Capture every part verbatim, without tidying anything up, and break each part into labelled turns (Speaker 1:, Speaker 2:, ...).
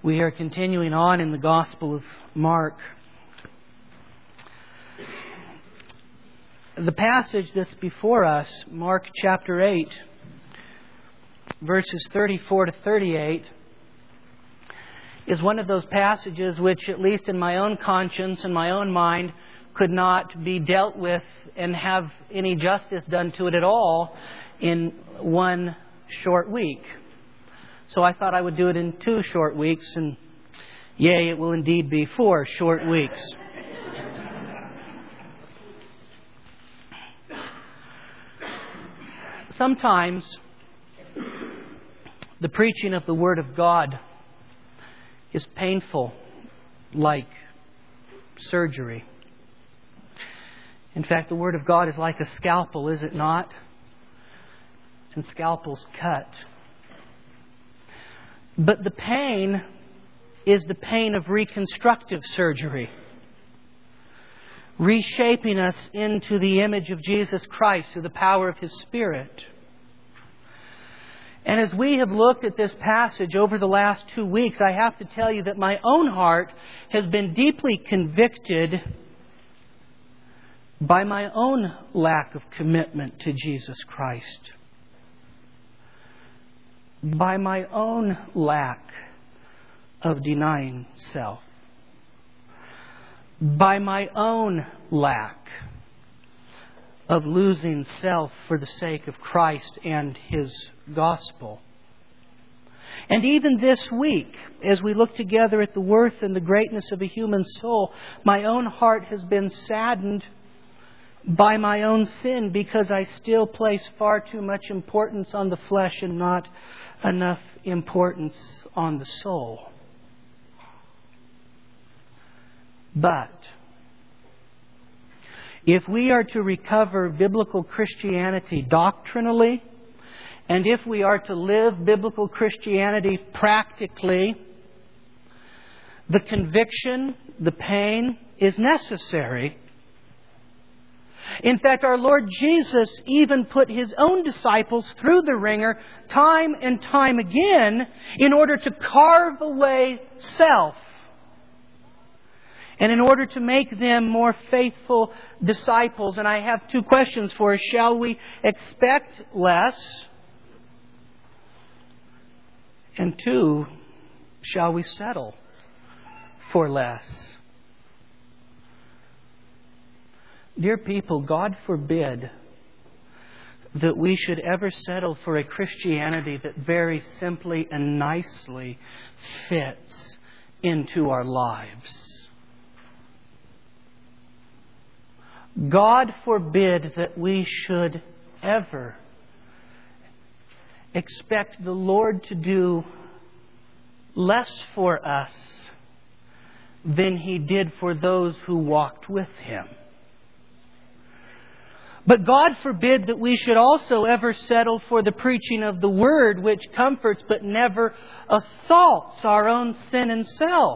Speaker 1: We are continuing on in the Gospel of Mark. The passage that's before us, Mark chapter eight, verses thirty-four to thirty-eight, is one of those passages which, at least in my own conscience and my own mind, could not be dealt with and have any justice done to it at all in one short week. So I thought I would do it in two short weeks, and yea, it will indeed be four short weeks. Sometimes the preaching of the Word of God is painful, like surgery. In fact, the Word of God is like a scalpel, is it not? And scalpels cut. But the pain is the pain of reconstructive surgery, reshaping us into the image of Jesus Christ through the power of His Spirit. And as we have looked at this passage over the last two weeks, I have to tell you that my own heart has been deeply convicted by my own lack of commitment to Jesus Christ, by my own lack of denying self, by my own lack of losing self for the sake of Christ and His gospel. And even this week, as we look together at the worth and the greatness of a human soul, my own heart has been saddened by my own sin, because I still place far too much importance on the flesh and not enough importance on the soul. But if we are to recover biblical Christianity doctrinally, and if we are to live biblical Christianity practically, the conviction, the pain is necessary. In fact, our Lord Jesus even put His own disciples through the ringer time and time again in order to carve away self and in order to make them more faithful disciples. And I have two questions for us. Shall we expect less? And two, shall we settle for less? Dear people, God forbid that we should ever settle for a Christianity that very simply and nicely fits into our lives. God forbid that we should ever expect the Lord to do less for us than He did for those who walked with Him. But God forbid that we should also ever settle for the preaching of the Word, which comforts but never assaults our own sin and self.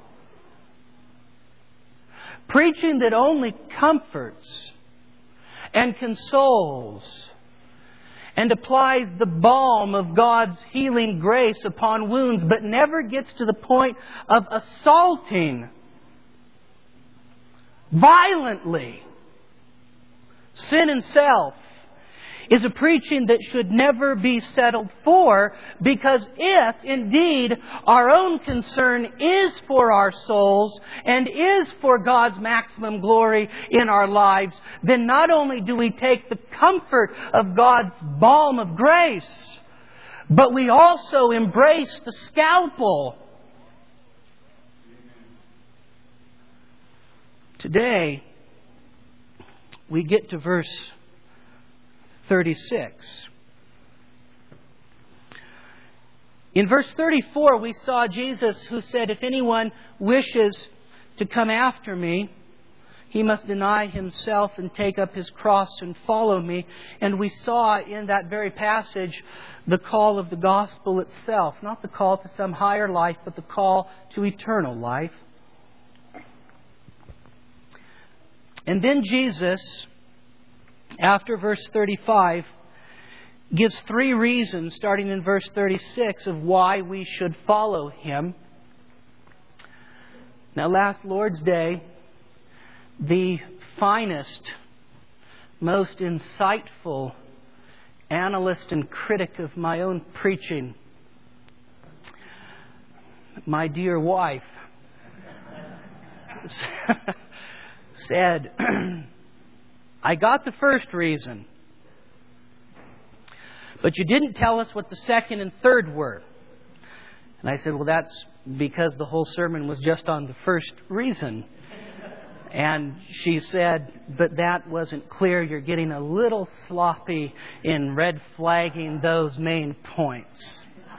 Speaker 1: Preaching that only comforts and consoles and applies the balm of God's healing grace upon wounds, but never gets to the point of assaulting violently sin and self, is a preaching that should never be settled for, because if indeed our own concern is for our souls and is for God's maximum glory in our lives, then not only do we take the comfort of God's balm of grace, but we also embrace the scalpel. Today, we get to verse thirty-six. In verse thirty-four, we saw Jesus who said, "If anyone wishes to come after me, he must deny himself and take up his cross and follow me." And we saw in that very passage the call of the gospel itself. Not the call to some higher life, but the call to eternal life. And then Jesus, after verse thirty-five, gives three reasons, starting in verse thirty-six, of why we should follow Him. Now, last Lord's Day, the finest, most insightful analyst and critic of my own preaching, my dear wife, said, I got the first reason, but you didn't tell us what the second and third were. And I said, well, that's because the whole sermon was just on the first reason. And she said, but that wasn't clear. You're getting a little sloppy in red flagging those main points.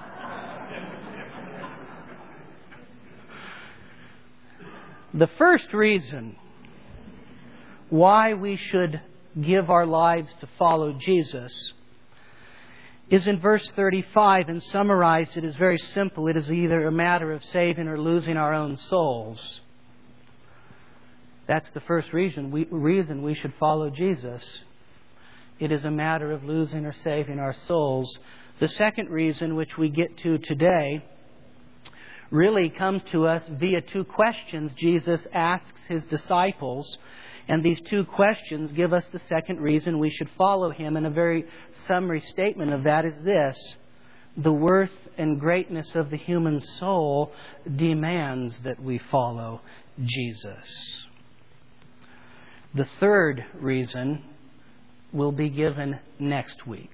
Speaker 1: The first reason why we should give our lives to follow Jesus is in verse thirty-five, and summarized it is very simple. It is either a matter of saving or losing our own souls. That's the first reason we, reason we should follow Jesus. It is a matter of losing or saving our souls. The second reason, which we get to today, really comes to us via two questions Jesus asks His disciples. And these two questions give us the second reason we should follow Him. And a very summary statement of that is this: the worth and greatness of the human soul demands that we follow Jesus. The third reason will be given next week.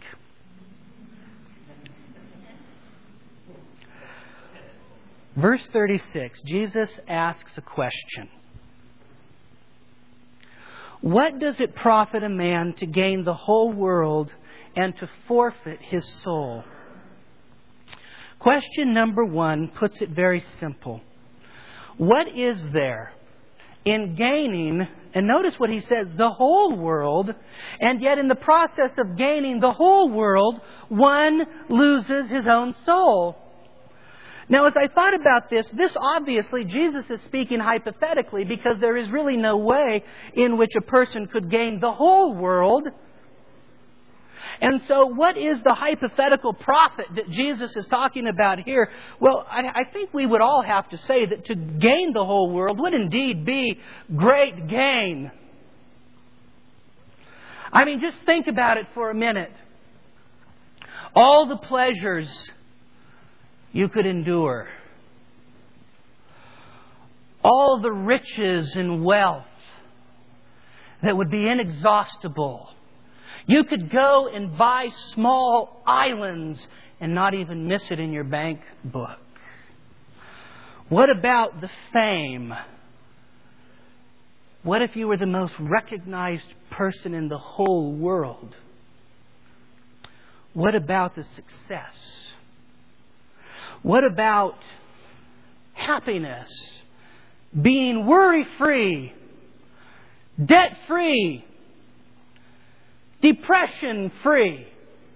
Speaker 1: Verse thirty-six, Jesus asks a question. What does it profit a man to gain the whole world and to forfeit his soul? Question number one puts it very simple. What is there in gaining, and notice what he says, the whole world, and yet in the process of gaining the whole world, one loses his own soul? Now, as I thought about this, this obviously, Jesus is speaking hypothetically, because there is really no way in which a person could gain the whole world. And so what is the hypothetical profit that Jesus is talking about here? Well, I, I think we would all have to say that to gain the whole world would indeed be great gain. I mean, just think about it for a minute. All the pleasures you could endure, all the riches and wealth that would be inexhaustible. You could go and buy small islands and not even miss it in your bank book. What about the fame? What if you were the most recognized person in the whole world? What about the success? What about happiness? Being worry-free, debt-free, depression-free.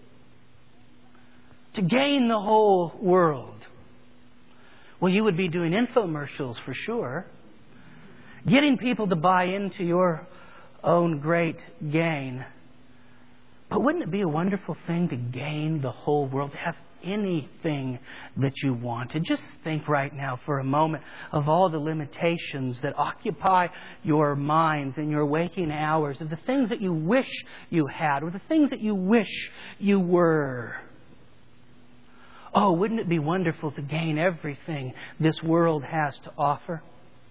Speaker 1: To gain the whole world. Well, you would be doing infomercials for sure. Getting people to buy into your own great gain. But wouldn't it be a wonderful thing to gain the whole world? To have anything that you wanted. Just think right now for a moment of all the limitations that occupy your minds in your waking hours, of the things that you wish you had, or the things that you wish you were. Oh, wouldn't it be wonderful to gain everything this world has to offer?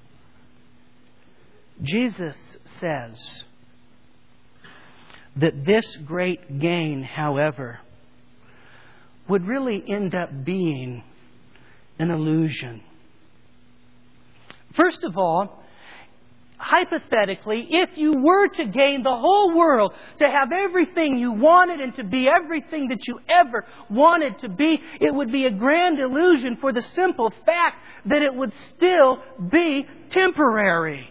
Speaker 1: Jesus says that this great gain, however, would really end up being an illusion. First of all, hypothetically, if you were to gain the whole world, to have everything you wanted and to be everything that you ever wanted to be, it would be a grand illusion for the simple fact that it would still be temporary.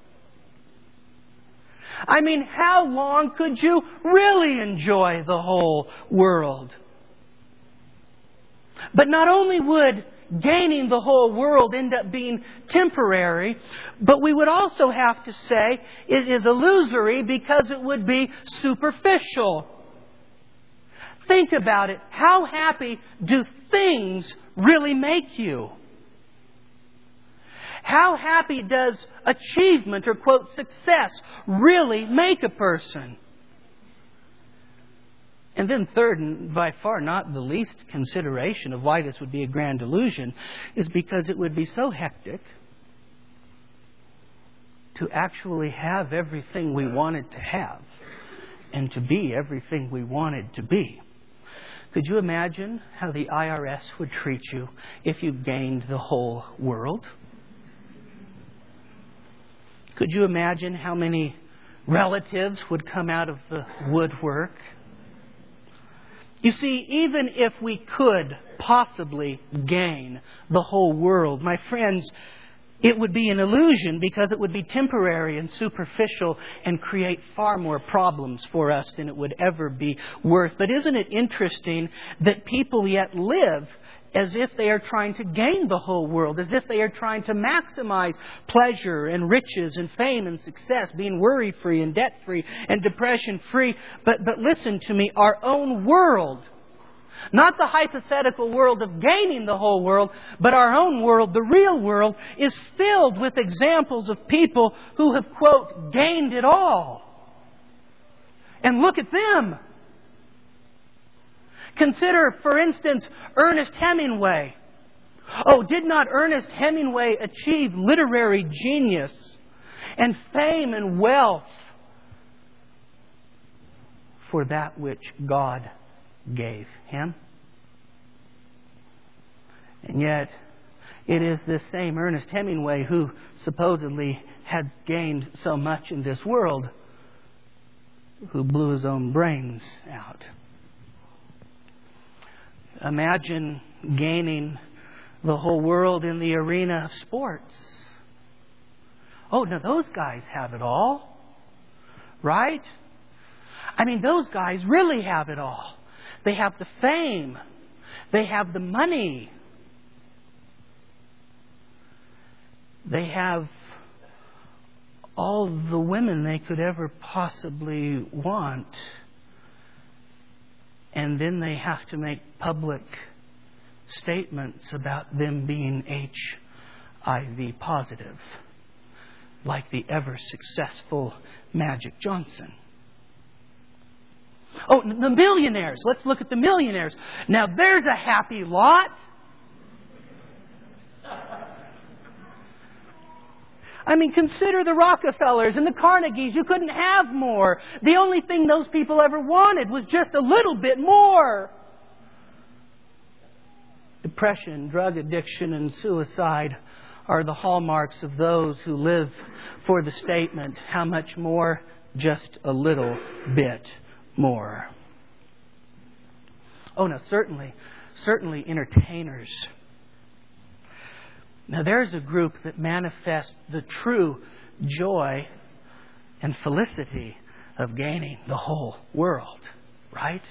Speaker 1: I mean, how long could you really enjoy the whole world? But not only would gaining the whole world end up being temporary, but we would also have to say it is illusory because it would be superficial. Think about it. How happy do things really make you? How happy does achievement or, quote, success really make a person? And then third, and by far not the least consideration of why this would be a grand delusion, is because it would be so hectic to actually have everything we wanted to have and to be everything we wanted to be. Could you imagine how the I R S would treat you if you gained the whole world? Could you imagine how many relatives would come out of the woodwork? You see, even if we could possibly gain the whole world, my friends, it would be an illusion because it would be temporary and superficial and create far more problems for us than it would ever be worth. But isn't it interesting that people yet live as if they are trying to gain the whole world, as if they are trying to maximize pleasure and riches and fame and success, being worry-free and debt-free and depression-free. But, but listen to me, our own world, not the hypothetical world of gaining the whole world, but our own world, the real world, is filled with examples of people who have, quote, gained it all. And look at them. Consider, for instance, Ernest Hemingway. Oh, did not Ernest Hemingway achieve literary genius and fame and wealth for that which God gave him? And yet, it is this same Ernest Hemingway who supposedly had gained so much in this world who blew his own brains out. Imagine gaining the whole world in the arena of sports. Oh, now those guys have it all, right? I mean, those guys really have it all. They have the fame. They have the money. They have all the women they could ever possibly want. And then they have to make public statements about them being H I V positive, like the ever successful Magic Johnson. Oh, the millionaires. Let's look at the millionaires. Now, there's a happy lot. I mean, consider the Rockefellers and the Carnegies. You couldn't have more. The only thing those people ever wanted was just a little bit more. Depression, drug addiction, and suicide are the hallmarks of those who live for the statement, how much more? Just a little bit more. Oh, no, certainly, certainly entertainers. Now, there's a group that manifests the true joy and felicity of gaining the whole world, right?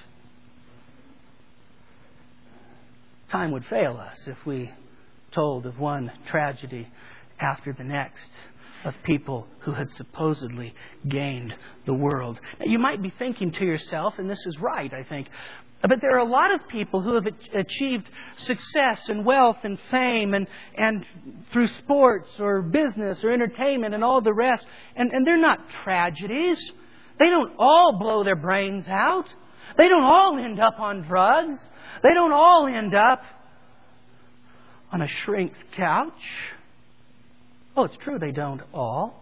Speaker 1: Time would fail us if we told of one tragedy after the next of people who had supposedly gained the world. Now, you might be thinking to yourself, and this is right, I think, but there are a lot of people who have achieved success and wealth and fame and, and through sports or business or entertainment and all the rest. And, and they're not tragedies. They don't all blow their brains out. They don't all end up on drugs. They don't all end up on a shrink's couch. Oh, it's true they don't all.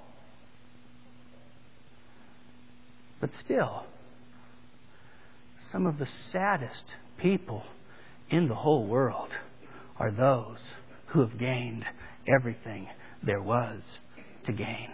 Speaker 1: But still, some of the saddest people in the whole world are those who have gained everything there was to gain.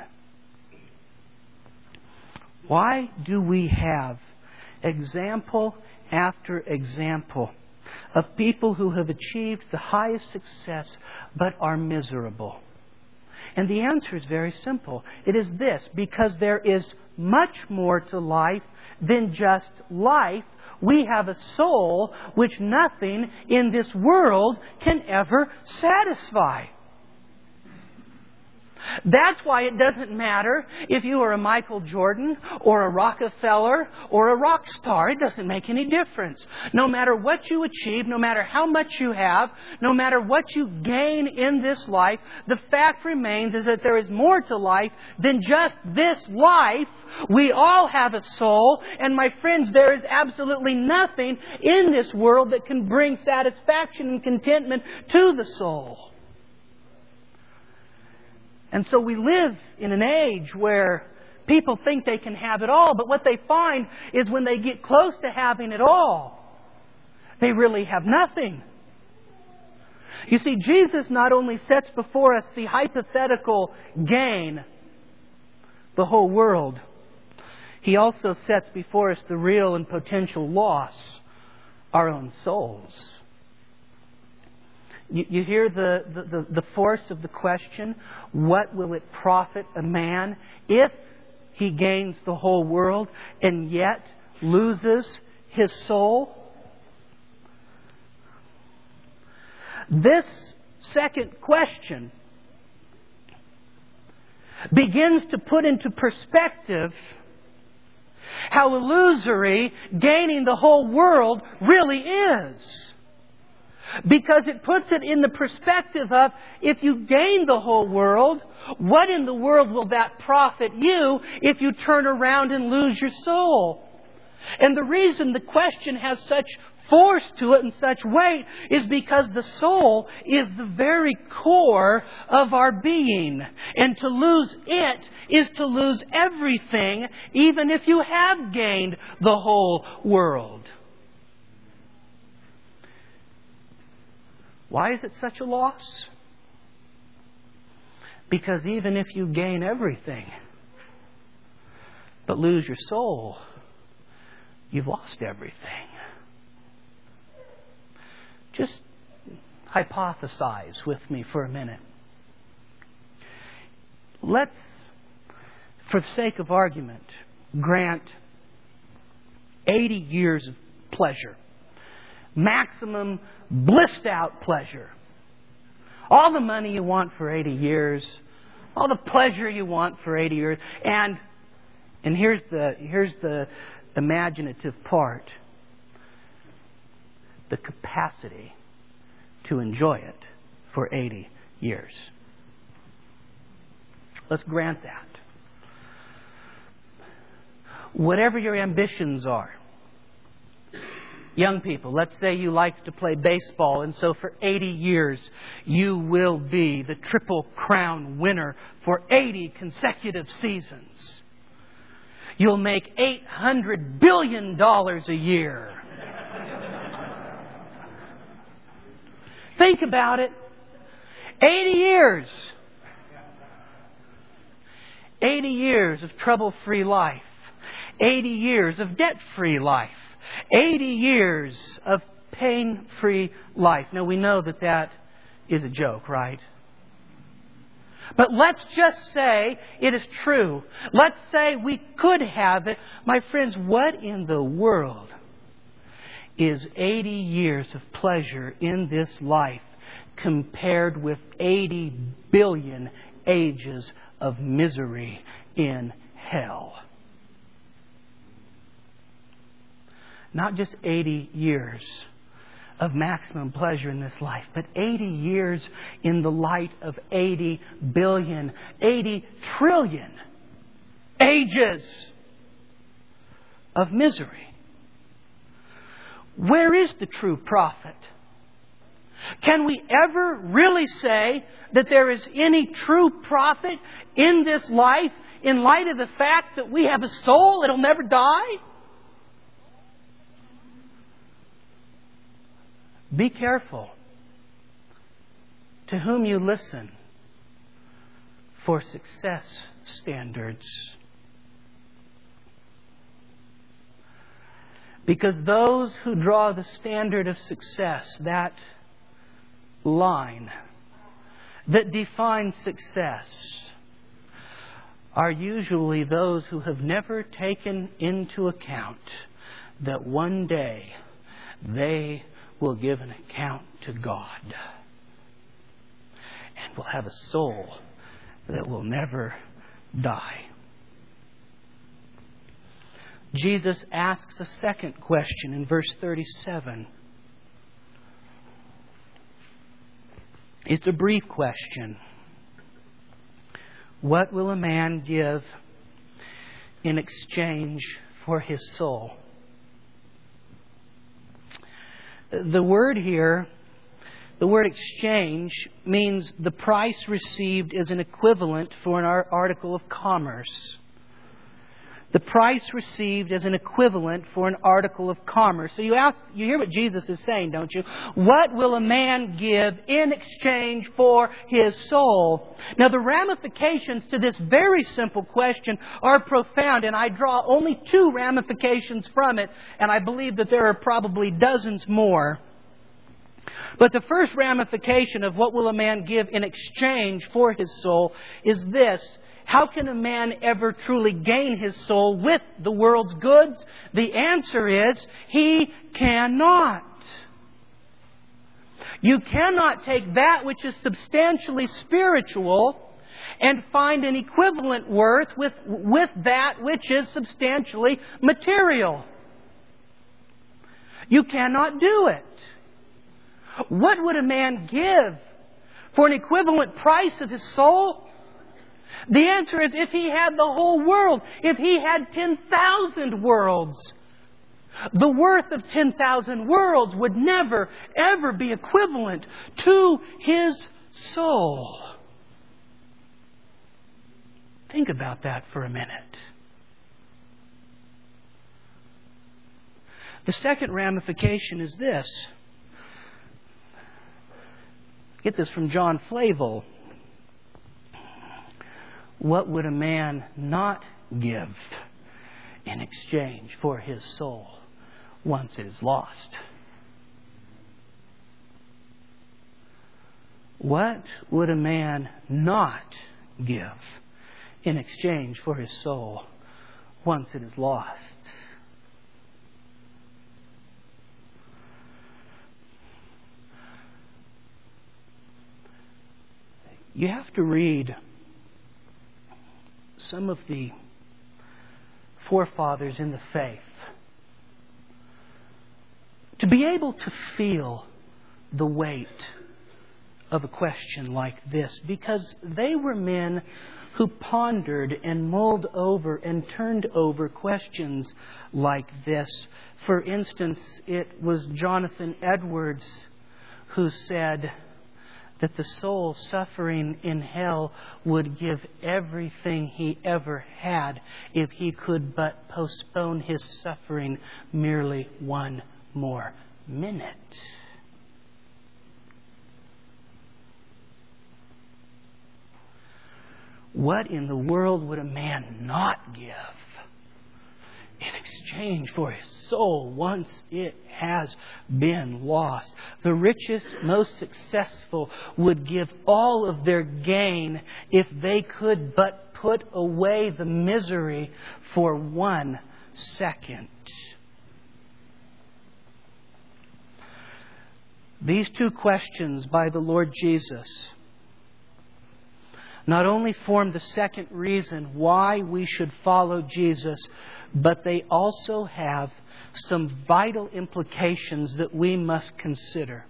Speaker 1: Why do we have example after example of people who have achieved the highest success but are miserable? And the answer is very simple. It is this: because there is much more to life than just life. We have a soul which nothing in this world can ever satisfy. That's why it doesn't matter if you are a Michael Jordan or a Rockefeller or a rock star. It doesn't make any difference. No matter what you achieve, no matter how much you have, no matter what you gain in this life, the fact remains is that there is more to life than just this life. We all have a soul. And my friends, there is absolutely nothing in this world that can bring satisfaction and contentment to the soul. And so we live in an age where people think they can have it all, but what they find is when they get close to having it all, they really have nothing. You see, Jesus not only sets before us the hypothetical gain, the whole world, He also sets before us the real and potential loss, our own souls. You, you hear the, the, the force of the question, what will it profit a man if he gains the whole world and yet loses his soul? This second question begins to put into perspective how illusory gaining the whole world really is. Because it puts it in the perspective of, if you gain the whole world, what in the world will that profit you if you turn around and lose your soul? And the reason the question has such force to it and such weight is because the soul is the very core of our being. And to lose it is to lose everything, even if you have gained the whole world. Why is it such a loss? Because even if you gain everything, but lose your soul, you've lost everything. Just hypothesize with me for a minute. Let's, for the sake of argument, grant eighty years of pleasure. Maximum blissed out pleasure. All the money you want for eighty years. All the pleasure you want for eighty years. And and here's the here's the imaginative part. The capacity to enjoy it for eighty years. Let's grant that. Whatever your ambitions are. Young people, let's say you like to play baseball, and so for eighty years you will be the Triple Crown winner for eighty consecutive seasons. You'll make eight hundred billion dollars a year. Think about it. eighty years. eighty years of trouble-free life. eighty years of debt-free life. eighty years of pain-free life. Now, we know that that is a joke, right? But let's just say it is true. Let's say we could have it. My friends, what in the world is eighty years of pleasure in this life compared with eighty billion ages of misery in hell? Not just eighty years of maximum pleasure in this life, but eighty years in the light of eighty billion, eighty trillion ages of misery. Where is the true profit? Can we ever really say that there is any true profit in this life in light of the fact that we have a soul that'll never die? Be careful to whom you listen for success standards. Because those who draw the standard of success, that line that defines success, are usually those who have never taken into account that one day they will give an account to God and will have a soul that will never die. Jesus asks a second question in verse thirty-seven. It's a brief question. What will a man give in exchange for his soul? The word here, the word exchange, means the price received is an equivalent for an article of commerce. The price received as an equivalent for an article of commerce. So you ask, you hear what Jesus is saying, don't you? What will a man give in exchange for his soul? Now the ramifications to this very simple question are profound, and I draw only two ramifications from it, and I believe that there are probably dozens more. But the first ramification of what will a man give in exchange for his soul is this. How can a man ever truly gain his soul with the world's goods? The answer is, he cannot. You cannot take that which is substantially spiritual and find an equivalent worth with, with that which is substantially material. You cannot do it. What would a man give for an equivalent price of his soul? The answer is, if he had the whole world, if he had ten thousand worlds, the worth of ten thousand worlds would never, ever be equivalent to his soul. Think about that for a minute. The second ramification is this. Get this from John Flavel. What would a man not give in exchange for his soul once it is lost? What would a man not give in exchange for his soul once it is lost? You have to read some of the forefathers in the faith to be able to feel the weight of a question like this, because they were men who pondered and mulled over and turned over questions like this. For instance, it was Jonathan Edwards who said that the soul suffering in hell would give everything he ever had if he could but postpone his suffering merely one more minute. What in the world would a man not give in exchange for his soul once it has been lost? The richest, most successful would give all of their gain if they could but put away the misery for one second. These two questions by the Lord Jesus not only form the second reason why we should follow Jesus, but they also have some vital implications that we must consider.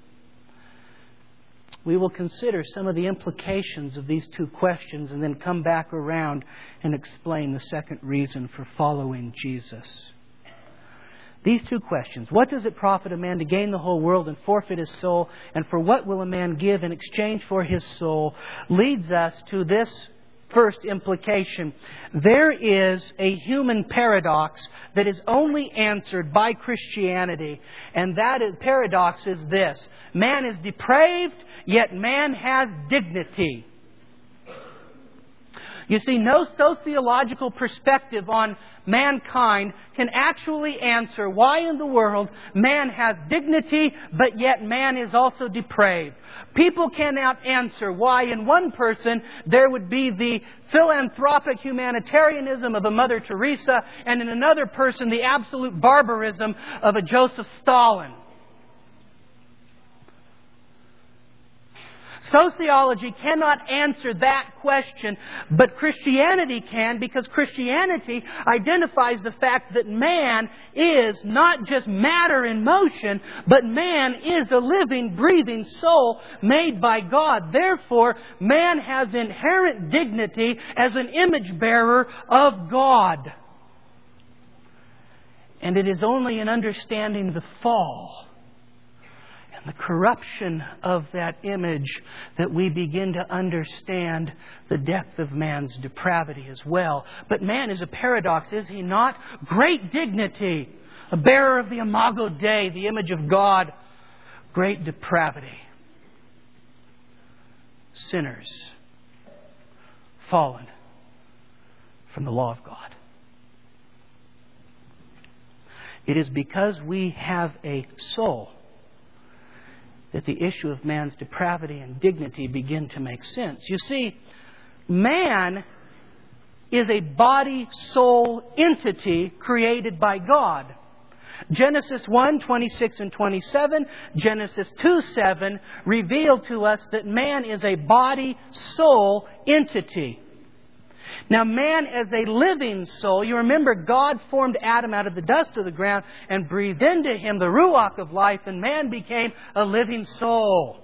Speaker 1: We will consider some of the implications of these two questions and then come back around and explain the second reason for following Jesus. These two questions, what does it profit a man to gain the whole world and forfeit his soul? And for what will a man give in exchange for his soul? Leads us to this first implication. There is a human paradox that is only answered by Christianity. And that is, paradox is this. Man is depraved, yet man has dignity. You see, no sociological perspective on mankind can actually answer why in the world man has dignity, but yet man is also depraved. People cannot answer why in one person there would be the philanthropic humanitarianism of a Mother Teresa, and in another person the absolute barbarism of a Joseph Stalin. Sociology cannot answer that question, but Christianity can, because Christianity identifies the fact that man is not just matter in motion, but man is a living, breathing soul made by God. Therefore, man has inherent dignity as an image bearer of God. And it is only in understanding the fall and the corruption of that image that we begin to understand the depth of man's depravity as well. But man is a paradox, is he not? Great dignity, a bearer of the Imago Dei, the image of God. Great depravity. Sinners, fallen from the law of God. It is because we have a soul that the issue of man's depravity and dignity begin to make sense. You see, man is a body-soul entity created by God. Genesis one, twenty-six and twenty-seven, Genesis two, seven reveal to us that man is a body-soul entity. Now, man as a living soul, you remember God formed Adam out of the dust of the ground and breathed into him the ruach of life, and man became a living soul.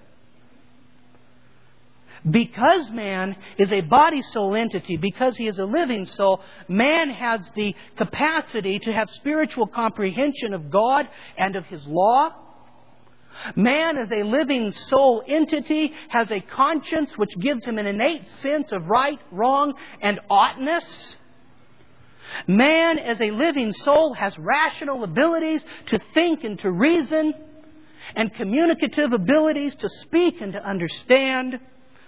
Speaker 1: Because man is a body-soul entity, because he is a living soul, man has the capacity to have spiritual comprehension of God and of His law. Man as a living soul entity has a conscience which gives him an innate sense of right, wrong, and oughtness. Man as a living soul has rational abilities to think and to reason, and communicative abilities to speak and to understand.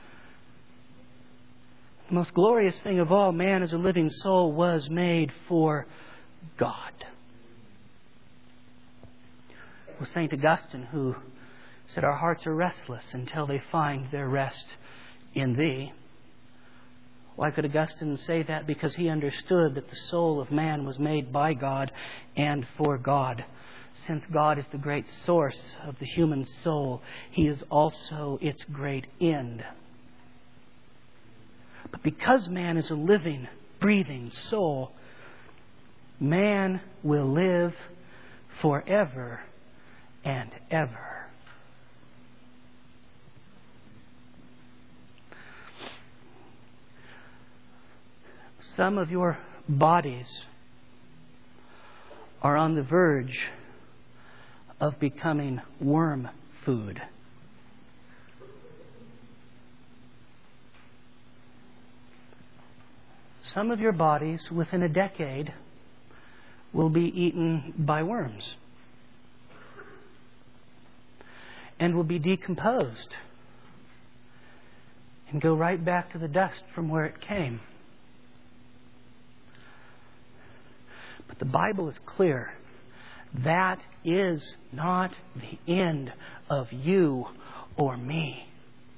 Speaker 1: The most glorious thing of all, man as a living soul was made for God. It was Saint Augustine who said, "Our hearts are restless until they find their rest in Thee." Why could Augustine say that? Because he understood that the soul of man was made by God and for God. Since God is the great source of the human soul, He is also its great end. But because man is a living, breathing soul, man will live forever and ever. Some of your bodies are on the verge of becoming worm food. Some of your bodies, within a decade, will be eaten by worms and will be decomposed and go right back to the dust from where it came. But the Bible is clear. That is not the end of you or me.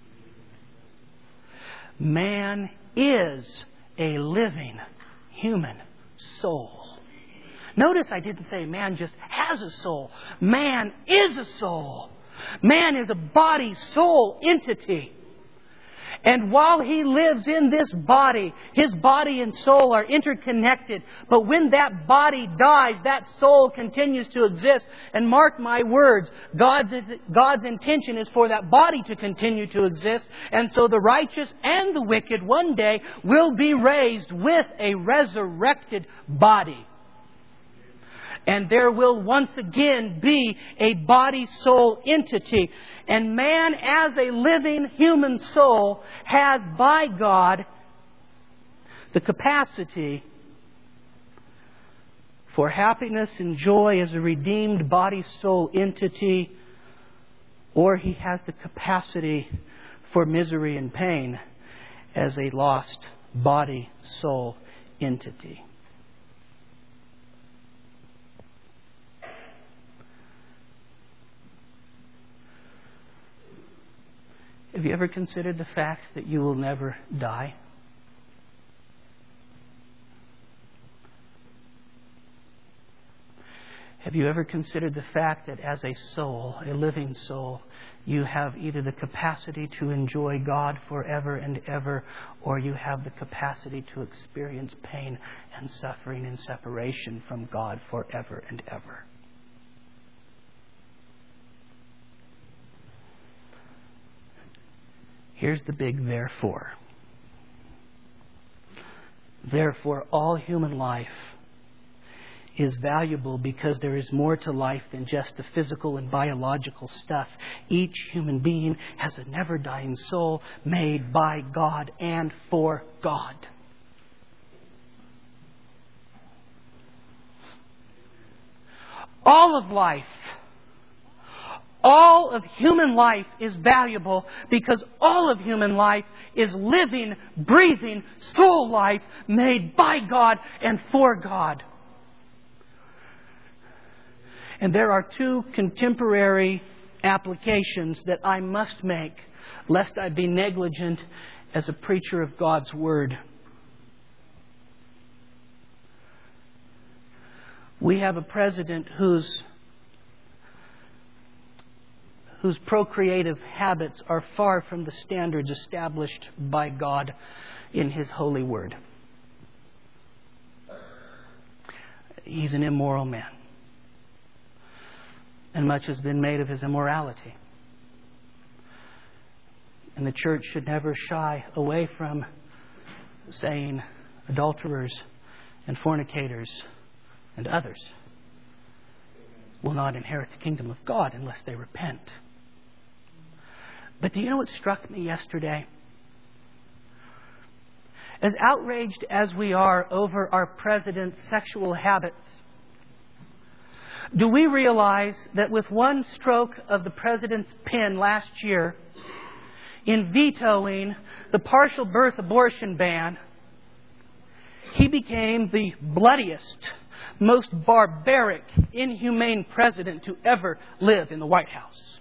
Speaker 1: Man is a living human soul. Notice I didn't say man just has a soul. Man is a soul. Man is a body-soul entity. And while he lives in this body, his body and soul are interconnected. But when that body dies, that soul continues to exist. And mark my words, God's, God's intention is for that body to continue to exist. And so the righteous and the wicked one day will be raised with a resurrected body. And there will once again be a body-soul entity. And man, as a living human soul, has by God the capacity for happiness and joy as a redeemed body-soul entity, or he has the capacity for misery and pain as a lost body-soul entity. Have you ever considered the fact that you will never die? Have you ever considered the fact that as a soul, a living soul, You have either the capacity to enjoy God forever and ever, or you have the capacity to experience pain and suffering and separation from God forever and ever. Here's the big therefore. Therefore, all human life is valuable because there is more to life than just the physical and biological stuff. Each human being has a never-dying soul made by God and for God. All of life, all of human life is valuable because all of human life is living, breathing soul life made by God and for God. And there are two contemporary applications that I must make, lest I be negligent as a preacher of God's Word. We have a president whose, whose procreative habits are far from the standards established by God in His holy Word. He's an immoral man. And much has been made of his immorality. And the church should never shy away from saying adulterers and fornicators and others will not inherit the kingdom of God unless they repent. But do you know what struck me yesterday? As outraged as we are over our president's sexual habits, do we realize that with one stroke of the President's pen last year, in vetoing the partial birth abortion ban, he became the bloodiest, most barbaric, inhumane president to ever live in the White House?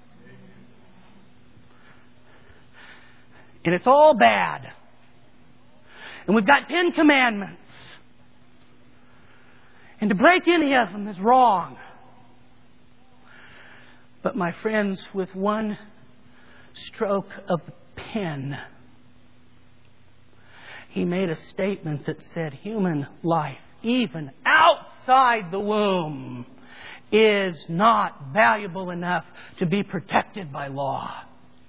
Speaker 1: And it's all bad. And we've got Ten Commandments. And to break any of them is wrong. But my friends, with one stroke of the pen, he made a statement that said human life, even outside the womb, is not valuable enough to be protected by law.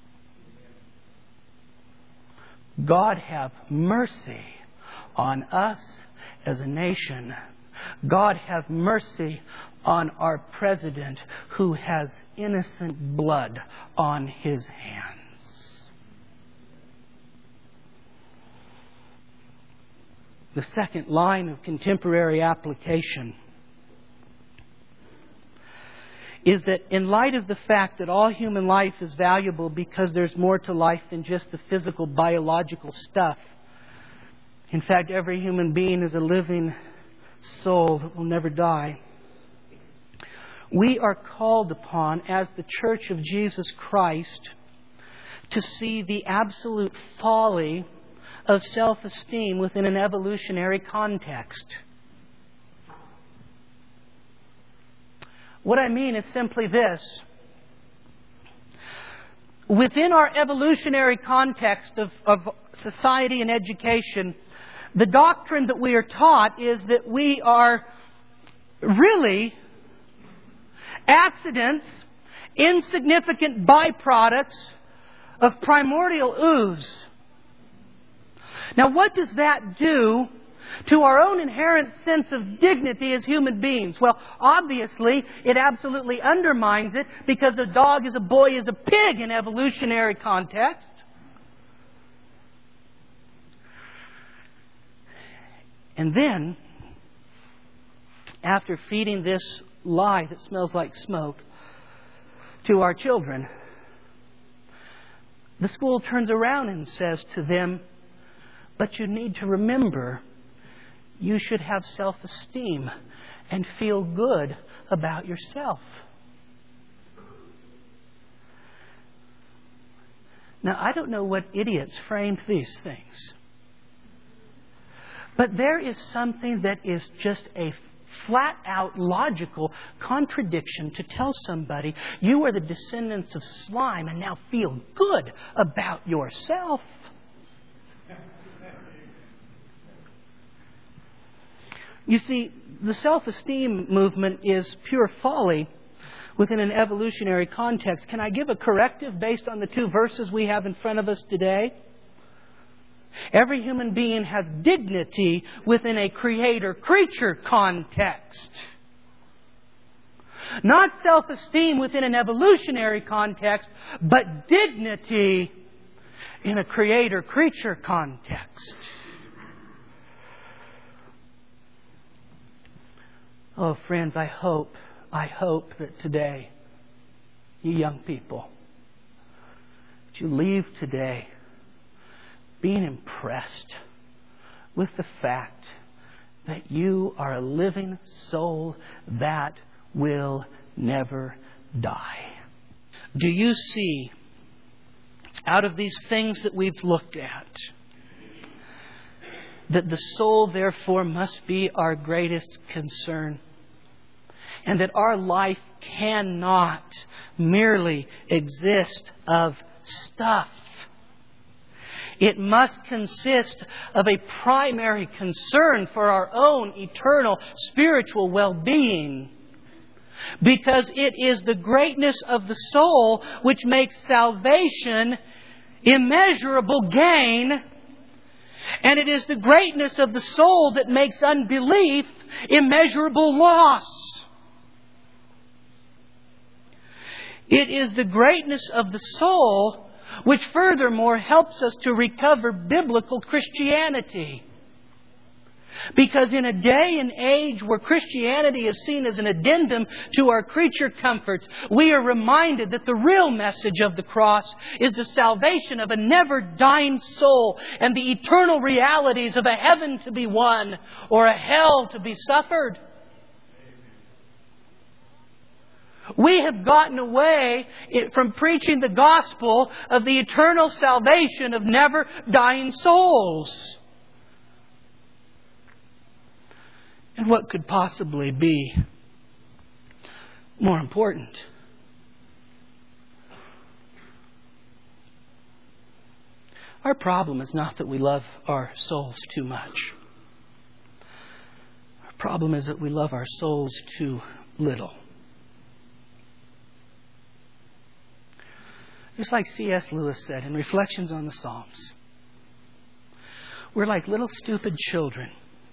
Speaker 1: God have mercy on us as a nation. God have mercy on our president who has innocent blood on his hands. The second line of contemporary application is that in light of the fact that all human life is valuable because there's more to life than just the physical, biological stuff. In fact, every human being is a living soul that will never die. We are called upon as the Church of Jesus Christ to see the absolute folly of self-esteem within an evolutionary context. What I mean is simply this. Within our evolutionary context of, of society and education, the doctrine that we are taught is that we are really accidents, insignificant byproducts of primordial ooze. Now, what does that do to our own inherent sense of dignity as human beings? Well, obviously, it absolutely undermines it because a dog is a boy is a pig in evolutionary context. And then, after feeding this lie that smells like smoke to our children, the school turns around and says to them, but you need to remember, you should have self-esteem and feel good about yourself. Now, I don't know what idiots framed these things, but there is something that is just a flat out logical contradiction to tell somebody you are the descendants of slime and now feel good about yourself. You see, the self-esteem movement is pure folly within an evolutionary context. Can I give a corrective based on the two verses we have in front of us today? Every human being has dignity within a creator-creature context. Not self-esteem within an evolutionary context, but dignity in a creator-creature context. Oh, friends, I hope, I hope that today, you young people, that you leave today being impressed with the fact that you are a living soul that will never die. Do you see, out of these things that we've looked at, that the soul, therefore, must be our greatest concern? And that our life cannot merely exist of stuff. It must consist of a primary concern for our own eternal spiritual well-being. Because it is the greatness of the soul which makes salvation immeasurable gain. And it is the greatness of the soul that makes unbelief immeasurable loss. It is the greatness of the soul which furthermore helps us to recover biblical Christianity. Because in a day and age where Christianity is seen as an addendum to our creature comforts, we are reminded that the real message of the cross is the salvation of a never-dying soul and the eternal realities of a heaven to be won or a hell to be suffered. We have gotten away from preaching the gospel of the eternal salvation of never-dying souls. And what could possibly be more important? Our problem is not that we love our souls too much. Our problem is that we love our souls too little. Just like C S Lewis said in Reflections on the Psalms, we're like little stupid children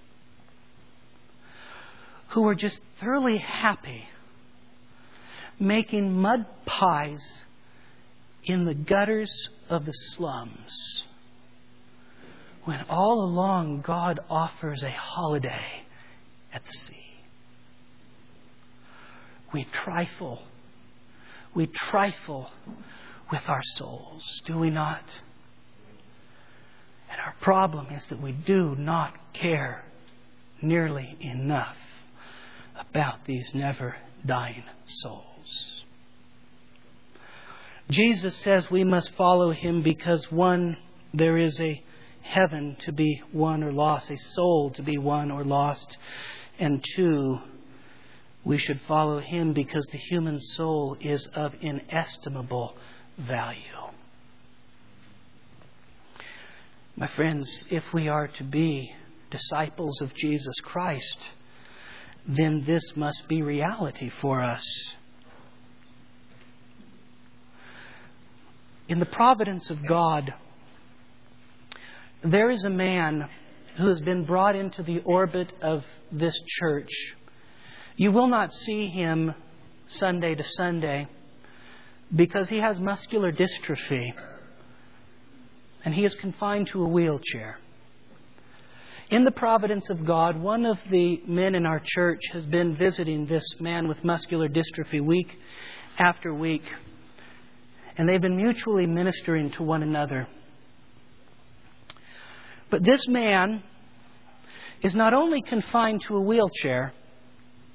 Speaker 1: who are just thoroughly happy making mud pies in the gutters of the slums, when all along God offers a holiday at the sea. We trifle. We trifle with our souls, do we not? And our problem is that we do not care nearly enough about these never-dying souls. Jesus says we must follow Him because, one, there is a heaven to be won or lost, a soul to be won or lost, and two, we should follow Him because the human soul is of inestimable value. My friends, if we are to be disciples of Jesus Christ, then this must be reality for us. In the providence of God, there is a man who has been brought into the orbit of this church. You will not see him Sunday to Sunday, because he has muscular dystrophy and he is confined to a wheelchair. In the providence of God, one of the men in our church has been visiting this man with muscular dystrophy week after week, and they've been mutually ministering to one another. But this man is not only confined to a wheelchair,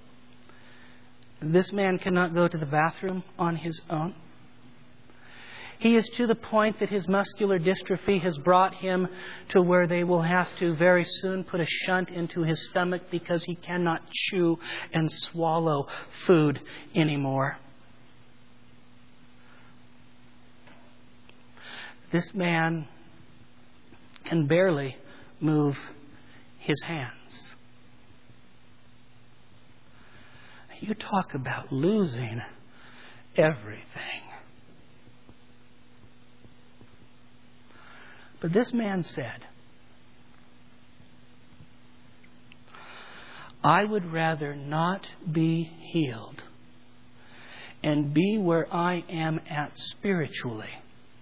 Speaker 1: this man cannot go to the bathroom on his own. He is to the point that his muscular dystrophy has brought him to where they will have to very soon put a shunt into his stomach because he cannot chew and swallow food anymore. This man can barely move his hands. You talk about losing everything. But this man said, I would rather not be healed and be where I am at spiritually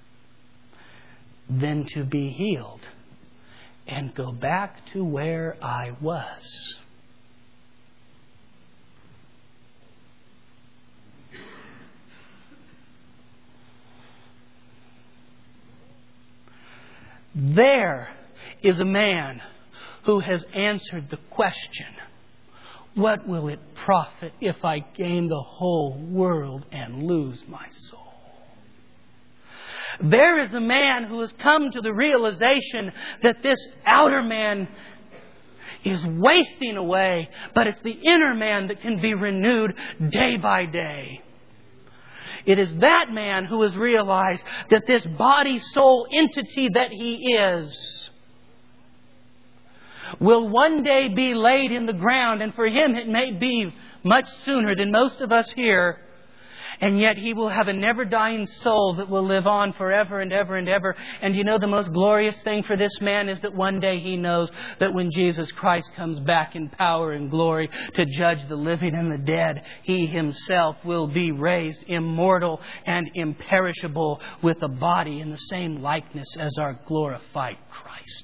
Speaker 1: than to be healed and go back to where I was. There is a man who has answered the question, what will it profit if I gain the whole world and lose my soul? There is a man who has come to the realization that this outer man is wasting away, but it's the inner man that can be renewed day by day. It is that man who has realized that this body-soul entity that he is will one day be laid in the ground. And for him it may be much sooner than most of us here. And yet he will have a never-dying soul that will live on forever and ever and ever. And you know, the most glorious thing for this man is that one day he knows that when Jesus Christ comes back in power and glory to judge the living and the dead, he himself will be raised immortal and imperishable with a body in the same likeness as our glorified Christ.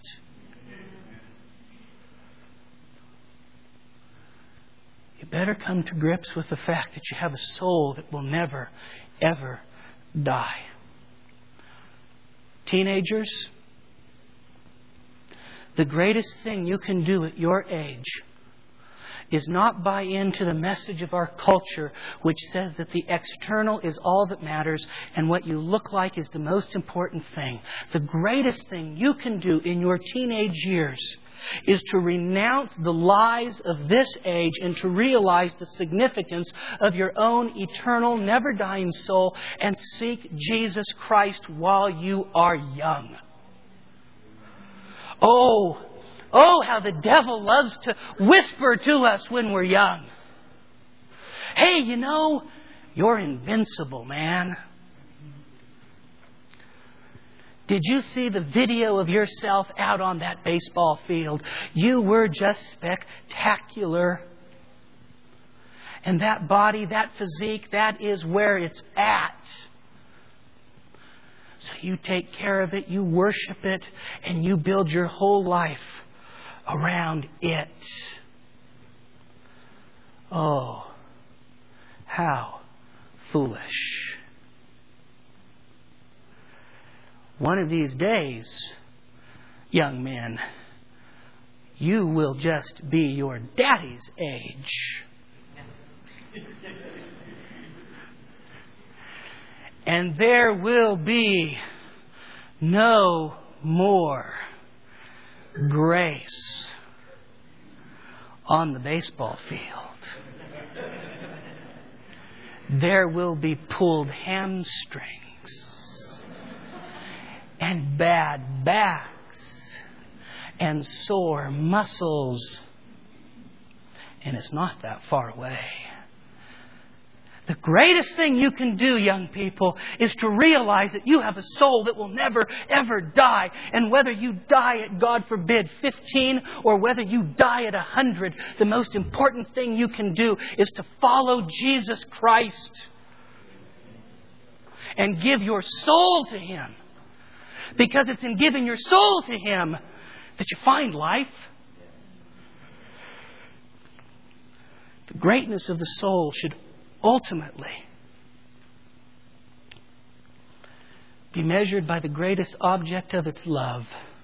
Speaker 1: You better come to grips with the fact that you have a soul that will never, ever die. Teenagers, the greatest thing you can do at your age is not buy into the message of our culture which says that the external is all that matters and what you look like is the most important thing. The greatest thing you can do in your teenage years is to renounce the lies of this age and to realize the significance of your own eternal, never-dying soul and seek Jesus Christ while you are young. Oh, oh, how the devil loves to whisper to us when we're young. Hey, you know, you're invincible, man. Did you see the video of yourself out on that baseball field? You were just spectacular. And that body, that physique, that is where it's at. So you take care of it, you worship it, and you build your whole life around it. Oh, how foolish. One of these days, young men, you will just be your daddy's age. And there will be no more grace on the baseball field. There will be pulled hamstrings and bad backs and sore muscles. And it's not that far away. The greatest thing you can do, young people, is to realize that you have a soul that will never, ever die. And whether you die at, God forbid, fifteen or whether you die at one hundred, the most important thing you can do is to follow Jesus Christ and give your soul to Him. Because it's in giving your soul to Him that you find life. The greatness of the soul should ultimately be measured by the greatest object of its love.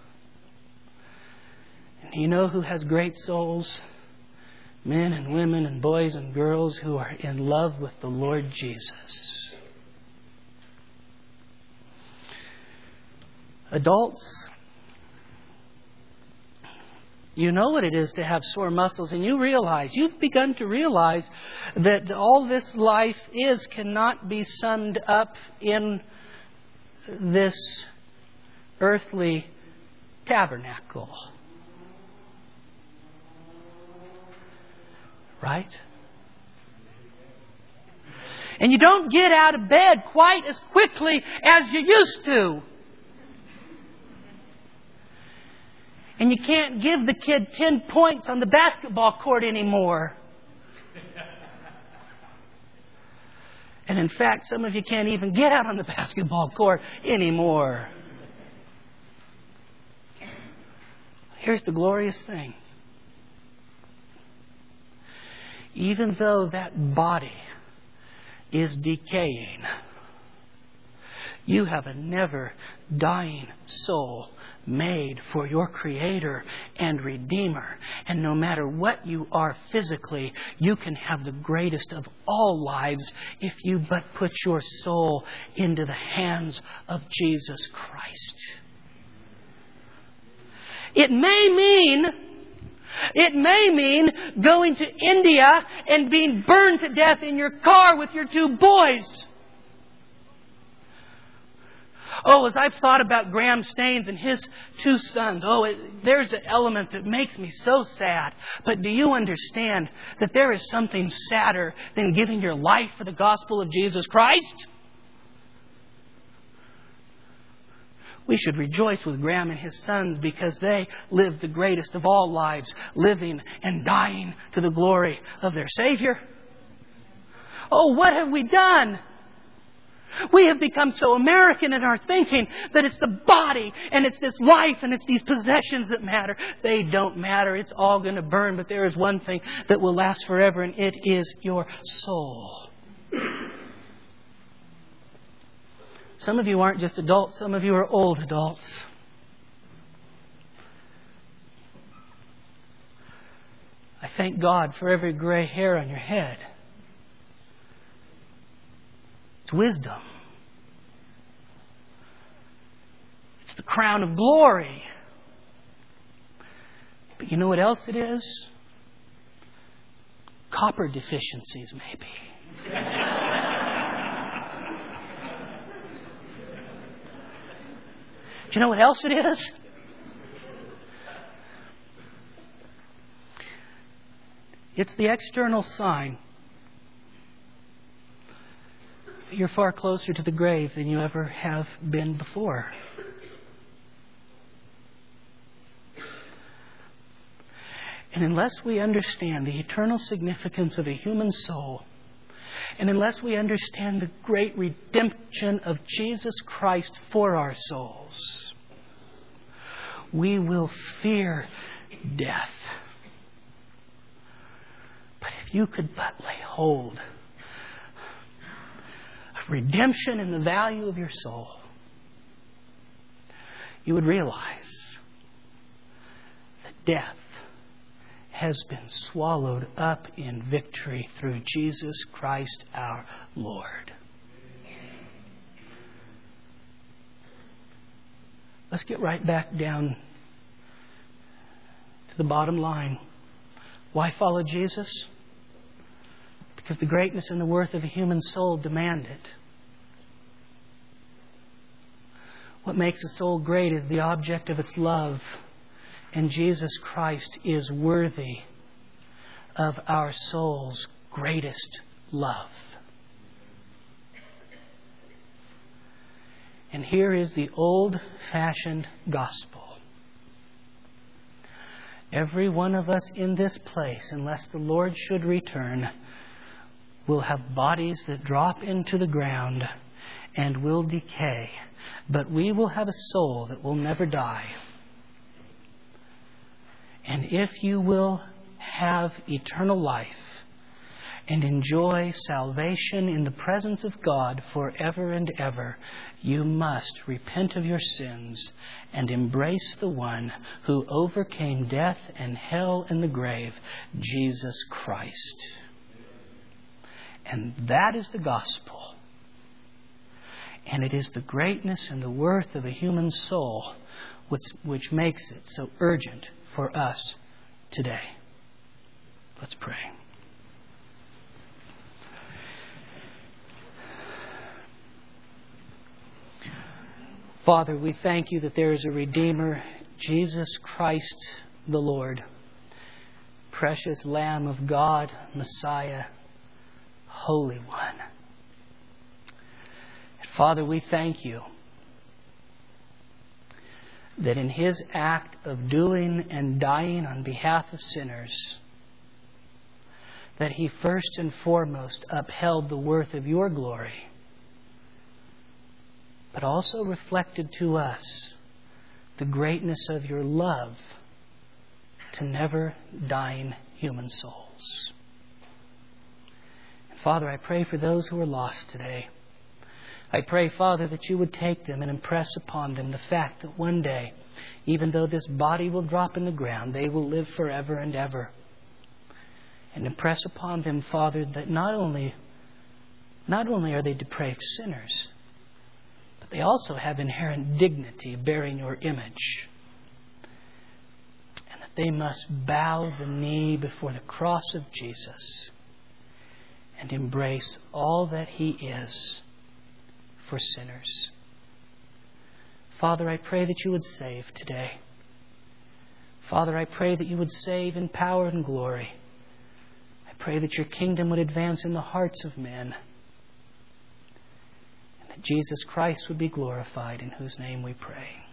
Speaker 1: And you know who has great souls? Men and women and boys and girls who are in love with the Lord Jesus. Adults, you know what it is to have sore muscles, and you realize, you've begun to realize that all this life is cannot be summed up in this earthly tabernacle. Right? And you don't get out of bed quite as quickly as you used to. And you can't give the kid ten points on the basketball court anymore. And in fact, some of you can't even get out on the basketball court anymore. Here's the glorious thing. Even though that body is decaying, you have a never dying soul made for your Creator and Redeemer. And no matter what you are physically, you can have the greatest of all lives if you but put your soul into the hands of Jesus Christ. It may mean It may mean going to India and being burned to death in your car with your two boys. Oh, as I've thought about Graham Staines and his two sons, oh, it, there's an element that makes me so sad. But do you understand that there is something sadder than giving your life for the gospel of Jesus Christ? We should rejoice with Graham and his sons because they lived the greatest of all lives, living and dying to the glory of their Savior. Oh, what have we done? We have become so American in our thinking that it's the body and it's this life and it's these possessions that matter. They don't matter. It's all going to burn. But there is one thing that will last forever, and it is your soul. Some of you aren't just adults. Some of you are old adults. I thank God for every gray hair on your head. It's wisdom. It's the crown of glory. But you know what else it is? Copper deficiencies, maybe. Do you know what else it is? It's the external sign that you're far closer to the grave than you ever have been before. And unless we understand the eternal significance of a human soul, and unless we understand the great redemption of Jesus Christ for our souls, we will fear death. But if you could but lay hold of redemption and the value of your soul, you would realize that death has been swallowed up in victory through Jesus Christ our Lord. Let's get right back down to the bottom line. Why follow Jesus? Because the greatness and the worth of a human soul demand it. What makes a soul great is the object of its love. And Jesus Christ is worthy of our soul's greatest love. And here is the old-fashioned gospel. Every one of us in this place, unless the Lord should return, will have bodies that drop into the ground and will decay. But we will have a soul that will never die. And if you will have eternal life and enjoy salvation in the presence of God forever and ever, you must repent of your sins and embrace the one who overcame death and hell and the grave, Jesus Christ. And that is the gospel. And it is the greatness and the worth of a human soul which, which makes it so urgent for us today. Let's pray. Father, we thank you that there is a Redeemer, Jesus Christ the Lord, precious Lamb of God, Messiah, Holy One. And Father, we thank you that in His act of doing and dying on behalf of sinners, that He first and foremost upheld the worth of your glory, but also reflected to us the greatness of your love to never dying human souls. And Father, I pray for those who are lost today. I pray, Father, that you would take them and impress upon them the fact that one day, even though this body will drop in the ground, they will live forever and ever. And impress upon them, Father, that not only, not only are they depraved sinners, but they also have inherent dignity bearing your image. And that they must bow the knee before the cross of Jesus and embrace all that He is for sinners. Father, I pray that you would save today. Father, I pray that you would save in power and glory. I pray that your kingdom would advance in the hearts of men. And that Jesus Christ would be glorified, in whose name we pray.